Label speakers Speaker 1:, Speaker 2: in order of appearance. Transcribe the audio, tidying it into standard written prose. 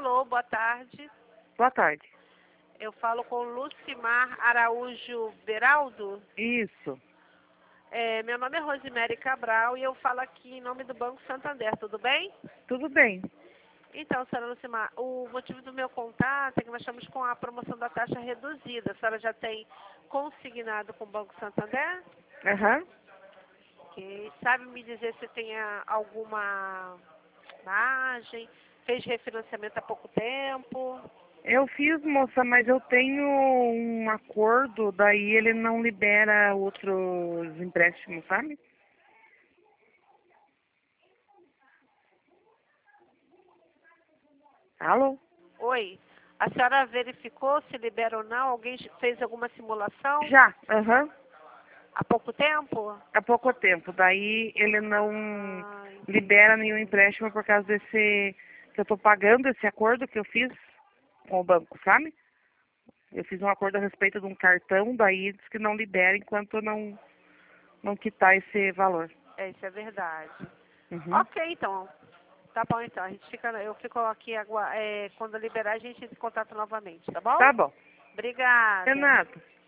Speaker 1: Alô, boa tarde.
Speaker 2: Boa tarde.
Speaker 1: Eu falo com Lucimar Araújo Beraldo.
Speaker 2: Isso.
Speaker 1: Meu nome é Rosemary Cabral e eu falo aqui em nome do Banco Santander, tudo bem?
Speaker 2: Tudo bem.
Speaker 1: Então, senhora Lucimar, o motivo do meu contato é que nós estamos com a promoção da taxa reduzida. A senhora já tem consignado com o Banco Santander?
Speaker 2: Aham.
Speaker 1: Ok. Sabe me dizer se tem alguma margem? Fez refinanciamento há pouco tempo?
Speaker 2: Eu fiz, moça, mas eu tenho um acordo, daí ele não libera outros empréstimos, sabe? Alô?
Speaker 1: Oi. A senhora verificou se libera ou não? Alguém fez alguma simulação
Speaker 2: Já, aham.
Speaker 1: há pouco tempo?
Speaker 2: Há pouco tempo. Daí ele não
Speaker 1: Entendi.
Speaker 2: libera nenhum empréstimo por causa desse que eu tô pagando esse acordo que eu fiz com o banco, sabe? Eu fiz um acordo a respeito de um cartão, daí diz que não libera enquanto não quitar esse valor.
Speaker 1: Isso é verdade.
Speaker 2: Uhum.
Speaker 1: Ok, então. Tá bom, então. Eu fico aqui, quando liberar, a gente entra em contato novamente, tá bom?
Speaker 2: Tá bom.
Speaker 1: Obrigada.
Speaker 2: Renato.